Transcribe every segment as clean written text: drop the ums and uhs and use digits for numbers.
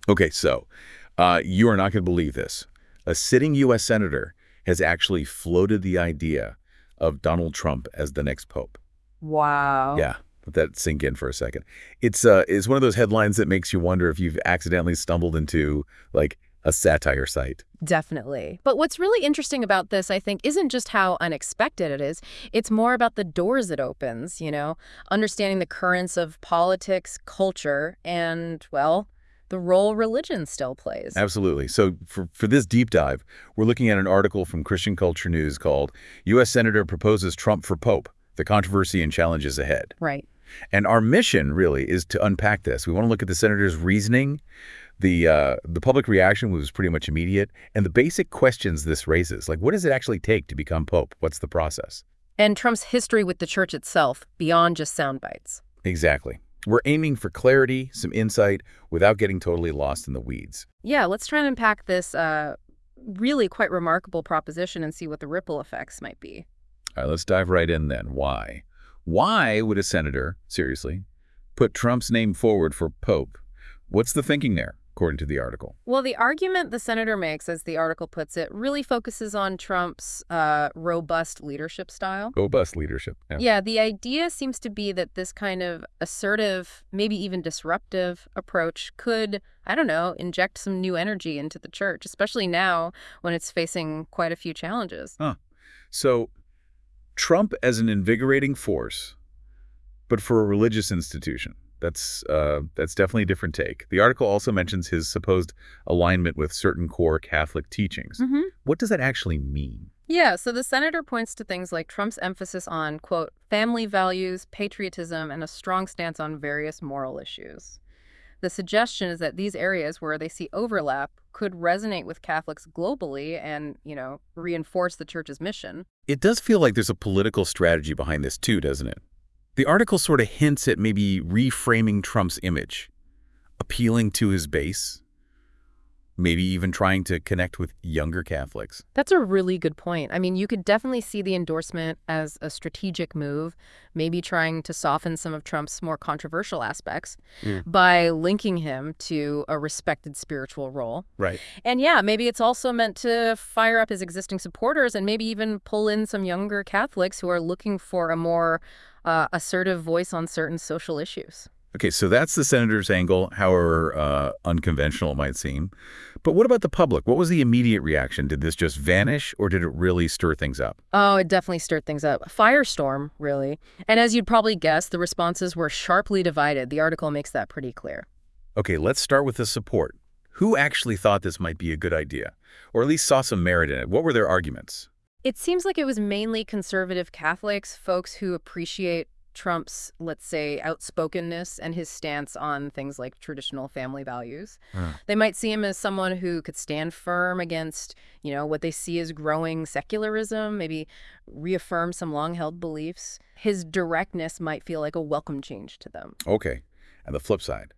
Okay, so you are not going to believe this. A sitting U.S. senator has actually floated the idea of Donald Trump as the next pope. Wow. Yeah, let that sink in for a second. It's one of those headlines that makes you wonder if you've accidentally stumbled into, like, a satire site. Definitely. But what's really interesting about this, I think, isn't just how unexpected it is. It's more about the doors it opens, understanding the currents of politics, culture, and, well, the role religion still plays. Absolutely. So for this deep dive, we're looking at an article from Christian Culture News called U.S. Senator Proposes Trump for Pope, the Controversy and Challenges Ahead. Right. And our mission really is to unpack this. We want to look at the senator's reasoning. The public reaction was pretty much immediate, and the basic questions this raises, like what does it actually take to become pope? What's the process? And Trump's history with the church itself, beyond just sound bites. Exactly. We're aiming for clarity, some insight, without getting totally lost in the weeds. Yeah, let's try and unpack this really quite remarkable proposition and see what the ripple effects might be. All right, let's dive right in then. Why? Why would a senator, seriously, put Trump's name forward for pope? What's the thinking there, according to the article? Well, the argument the senator makes, as the article puts it, really focuses on Trump's robust leadership style. Robust leadership. Yeah. Yeah, the idea seems to be that this kind of assertive, maybe even disruptive approach could, I don't know, inject some new energy into the church, especially now when it's facing quite a few challenges. Huh. So Trump as an invigorating force, but for a religious institution. That's definitely a different take. The article also mentions his supposed alignment with certain core Catholic teachings. What does that actually mean? Yeah, so the senator points to things like Trump's emphasis on, quote, family values, patriotism, and a strong stance on various moral issues. The suggestion is that these areas where they see overlap could resonate with Catholics globally and, reinforce the church's mission. It does feel like there's a political strategy behind this too, doesn't it? The article sort of hints at maybe reframing Trump's image, appealing to his base, maybe even trying to connect with younger Catholics. That's a really good point. I mean, you could definitely see the endorsement as a strategic move, maybe trying to soften some of Trump's more controversial aspects by linking him to a respected spiritual role. Right. And yeah, maybe it's also meant to fire up his existing supporters and maybe even pull in some younger Catholics who are looking for a more assertive voice on certain social issues. Okay, so that's the senator's angle, however unconventional it might seem. But what about the public? What was the immediate reaction? Did this just vanish, or did it really stir things up? Oh, it definitely stirred things up. A firestorm, really. And as you'd probably guess, the responses were sharply divided. The article makes that pretty clear. Okay, let's start with the support. Who actually thought this might be a good idea, or at least saw some merit in it? What were their arguments? It seems like it was mainly conservative Catholics, folks who appreciate Trump's, let's say, outspokenness and his stance on things like traditional family values. They might see him as someone who could stand firm against, what they see as growing secularism, maybe reaffirm some long-held beliefs. His directness might feel like a welcome change to them. Okay, and the flip side.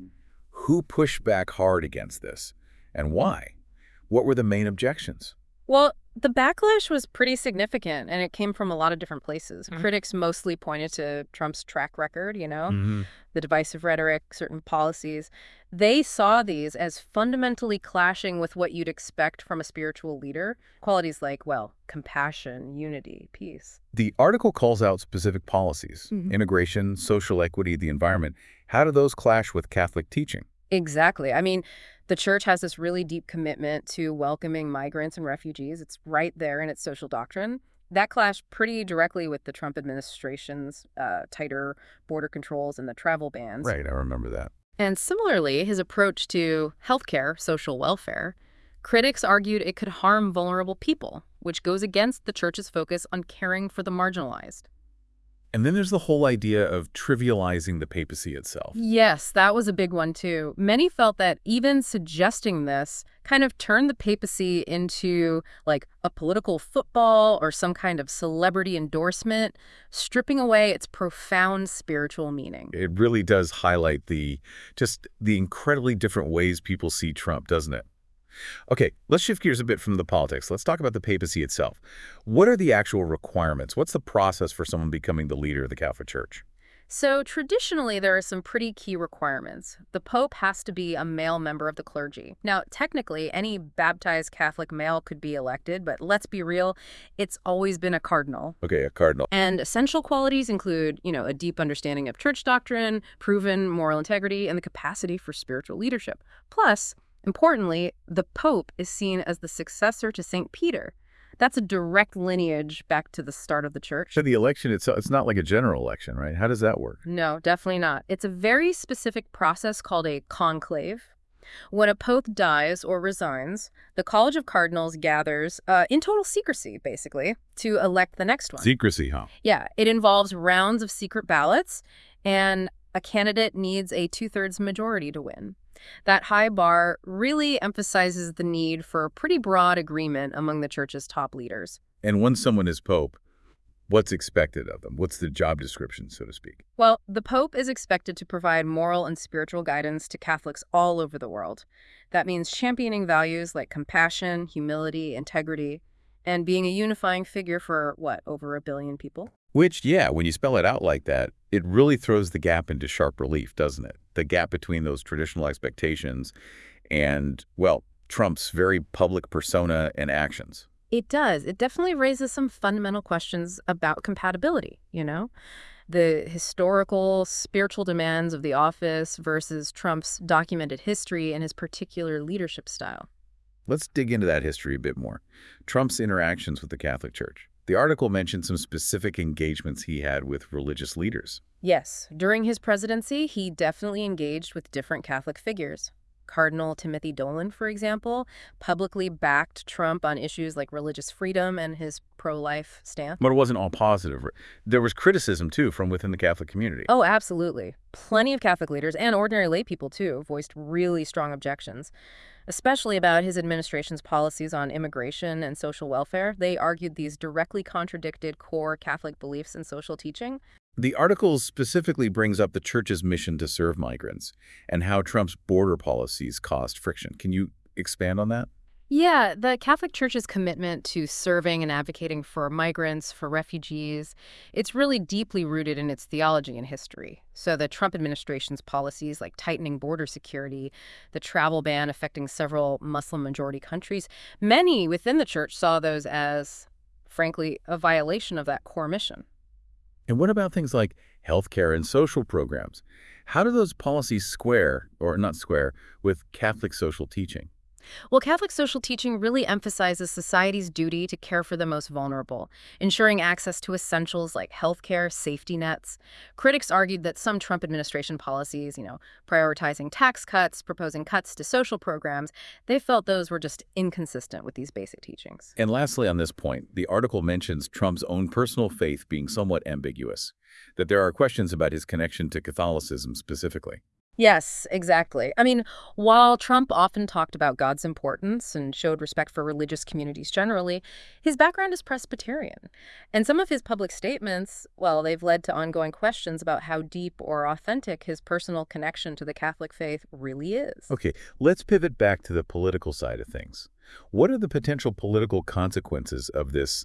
Who pushed back hard against this, and why? What were the main objections? Well, the backlash was pretty significant, and it came from a lot of different places. Critics mostly pointed to Trump's track record, the divisive rhetoric, certain policies. They saw these as fundamentally clashing with what you'd expect from a spiritual leader. Qualities like, well, compassion, unity, peace. The article calls out specific policies, immigration, social equity, the environment. How do those clash with Catholic teaching? Exactly. I mean, the church has this really deep commitment to welcoming migrants and refugees. It's right there in its social doctrine. That clashed pretty directly with the Trump administration's tighter border controls and the travel bans. Right, I remember that. And similarly, his approach to healthcare, social welfare, critics argued it could harm vulnerable people, which goes against the church's focus on caring for the marginalized. And then there's the whole idea of trivializing the papacy itself. Yes, that was a big one, too. Many felt that even suggesting this kind of turned the papacy into, like, a political football or some kind of celebrity endorsement, stripping away its profound spiritual meaning. It really does highlight the incredibly different ways people see Trump, doesn't it? Okay, let's shift gears a bit from the politics. Let's talk about the papacy itself. What are the actual requirements? What's the process for someone becoming the leader of the Catholic Church? So traditionally, there are some pretty key requirements. The Pope has to be a male member of the clergy. Now, technically, any baptized Catholic male could be elected, but let's be real, it's always been a cardinal. Okay, a cardinal. And essential qualities include, a deep understanding of church doctrine, proven moral integrity, and the capacity for spiritual leadership. Plus, importantly, the Pope is seen as the successor to St. Peter. That's a direct lineage back to the start of the church. So the election itself, it's not like a general election, right? How does that work? No, definitely not. It's a very specific process called a conclave. When a pope dies or resigns, the College of Cardinals gathers, in total secrecy, basically, to elect the next one. Secrecy, huh? Yeah, it involves rounds of secret ballots, and a candidate needs a two-thirds majority to win. That high bar really emphasizes the need for pretty broad agreement among the church's top leaders. And once someone is pope, what's expected of them? What's the job description, so to speak? Well, the Pope is expected to provide moral and spiritual guidance to Catholics all over the world. That means championing values like compassion, humility, integrity, and being a unifying figure for, over 1 billion people? Which, yeah, when you spell it out like that, it really throws the gap into sharp relief, doesn't it? The gap between those traditional expectations and, well, Trump's very public persona and actions. It does. It definitely raises some fundamental questions about compatibility, The historical, spiritual demands of the office versus Trump's documented history and his particular leadership style. Let's dig into that history a bit more. Trump's interactions with the Catholic Church. The article mentioned some specific engagements he had with religious leaders. Yes, during his presidency, he definitely engaged with different Catholic figures. Cardinal Timothy Dolan, for example, publicly backed Trump on issues like religious freedom and his pro-life stance. But it wasn't all positive. There was criticism, too, from within the Catholic community. Oh, absolutely. Plenty of Catholic leaders, and ordinary lay people, too, voiced really strong objections, especially about his administration's policies on immigration and social welfare. They argued these directly contradicted core Catholic beliefs and social teaching. The article specifically brings up the church's mission to serve migrants and how Trump's border policies caused friction. Can you expand on that? Yeah, the Catholic Church's commitment to serving and advocating for migrants, for refugees, it's really deeply rooted in its theology and history. So the Trump administration's policies like tightening border security, the travel ban affecting several Muslim-majority countries, many within the church saw those as, frankly, a violation of that core mission. And what about things like healthcare and social programs? How do those policies square, or not square, with Catholic social teaching? Well, Catholic social teaching really emphasizes society's duty to care for the most vulnerable, ensuring access to essentials like healthcare, safety nets. Critics argued that some Trump administration policies, prioritizing tax cuts, proposing cuts to social programs, they felt those were just inconsistent with these basic teachings. And lastly, on this point, the article mentions Trump's own personal faith being somewhat ambiguous, that there are questions about his connection to Catholicism specifically. Yes, exactly. I mean, while Trump often talked about God's importance and showed respect for religious communities generally, his background is Presbyterian. And some of his public statements, well, they've led to ongoing questions about how deep or authentic his personal connection to the Catholic faith really is. Okay, let's pivot back to the political side of things. What are the potential political consequences of this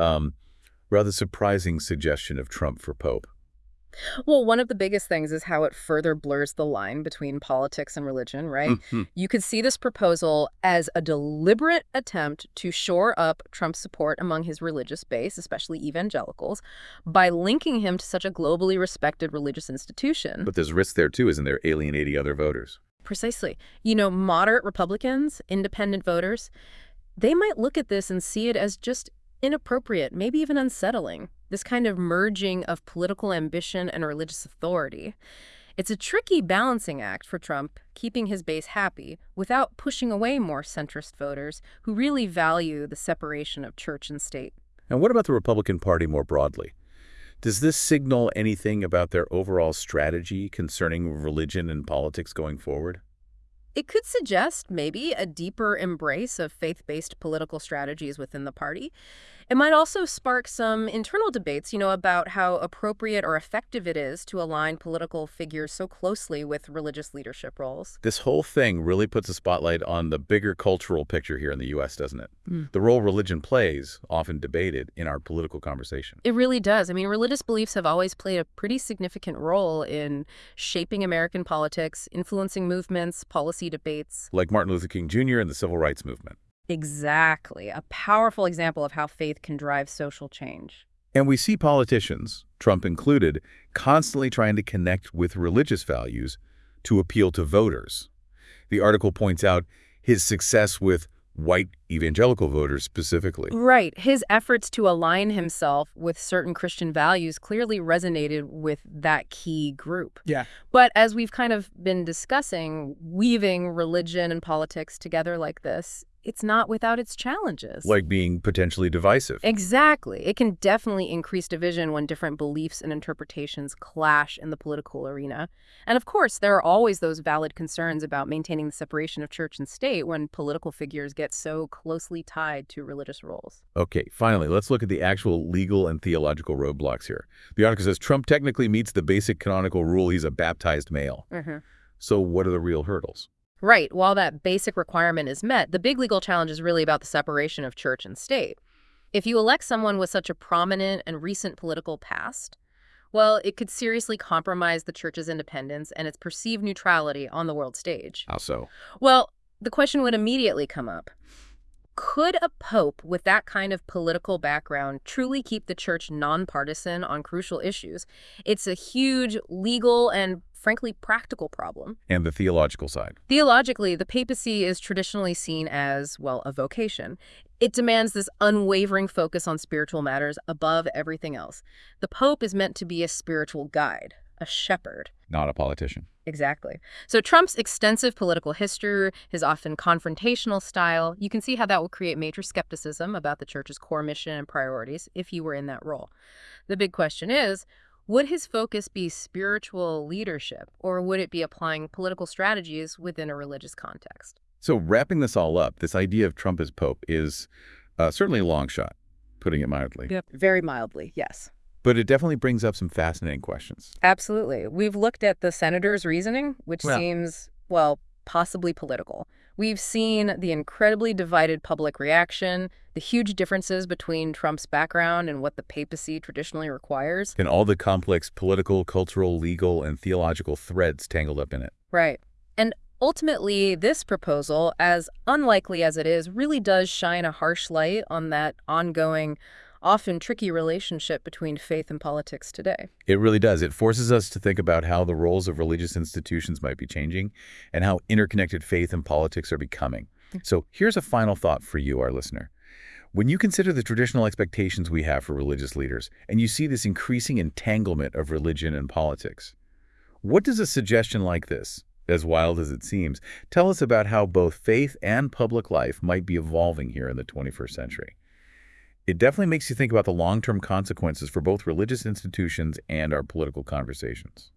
rather surprising suggestion of Trump for Pope? Well, one of the biggest things is how it further blurs the line between politics and religion, right? You could see this proposal as a deliberate attempt to shore up Trump's support among his religious base, especially evangelicals, by linking him to such a globally respected religious institution. But there's risk there, too, isn't there, alienating other voters? Precisely. Moderate Republicans, independent voters, they might look at this and see it as just inappropriate, maybe even unsettling, this kind of merging of political ambition and religious authority. It's a tricky balancing act for Trump, keeping his base happy without pushing away more centrist voters who really value the separation of church and state. And what about the Republican Party more broadly? Does this signal anything about their overall strategy concerning religion and politics going forward? It could suggest maybe a deeper embrace of faith-based political strategies within the party. It might also spark some internal debates, about how appropriate or effective it is to align political figures so closely with religious leadership roles. This whole thing really puts a spotlight on the bigger cultural picture here in the U.S., doesn't it? Mm. The role religion plays, often debated, in our political conversation. It really does. I mean, religious beliefs have always played a pretty significant role in shaping American politics, influencing movements, policy debates. Like Martin Luther King Jr. and the Civil Rights Movement. Exactly. A powerful example of how faith can drive social change. And we see politicians, Trump included, constantly trying to connect with religious values to appeal to voters. The article points out his success with white evangelical voters specifically. Right. His efforts to align himself with certain Christian values clearly resonated with that key group. Yeah. But as we've kind of been discussing, weaving religion and politics together like this, it's not without its challenges. Like being potentially divisive. Exactly. It can definitely increase division when different beliefs and interpretations clash in the political arena. And of course, there are always those valid concerns about maintaining the separation of church and state when political figures get so closely tied to religious roles. Okay, finally, let's look at the actual legal and theological roadblocks here. The article says Trump technically meets the basic canonical rule he's a baptized male. Mm-hmm. So what are the real hurdles? Right. While that basic requirement is met, the big legal challenge is really about the separation of church and state. If you elect someone with such a prominent and recent political past, well, it could seriously compromise the church's independence and its perceived neutrality on the world stage. How so? Well, the question would immediately come up. Could a pope with that kind of political background truly keep the church nonpartisan on crucial issues? It's a huge legal and, frankly, practical problem. And the theological side. Theologically, the papacy is traditionally seen as, well, a vocation. It demands this unwavering focus on spiritual matters above everything else. The pope is meant to be a spiritual guide, a shepherd. Not a politician. Exactly. So Trump's extensive political history, his often confrontational style, you can see how that will create major skepticism about the church's core mission and priorities if he were in that role. The big question is, would his focus be spiritual leadership, or would it be applying political strategies within a religious context? So wrapping this all up, this idea of Trump as pope is certainly a long shot, putting it mildly. Yep. Very mildly, yes. But it definitely brings up some fascinating questions. Absolutely. We've looked at the senator's reasoning, which seems, well, possibly political. We've seen the incredibly divided public reaction, the huge differences between Trump's background and what the papacy traditionally requires. And all the complex political, cultural, legal, and theological threads tangled up in it. Right. And ultimately, this proposal, as unlikely as it is, really does shine a harsh light on that ongoing, often tricky relationship between faith and politics today. It really does. It forces us to think about how the roles of religious institutions might be changing and how interconnected faith and politics are becoming. So here's a final thought for you, our listener. When you consider the traditional expectations we have for religious leaders, and you see this increasing entanglement of religion and politics, what does a suggestion like this, as wild as it seems, tell us about how both faith and public life might be evolving here in the 21st century? It definitely makes you think about the long-term consequences for both religious institutions and our political conversations.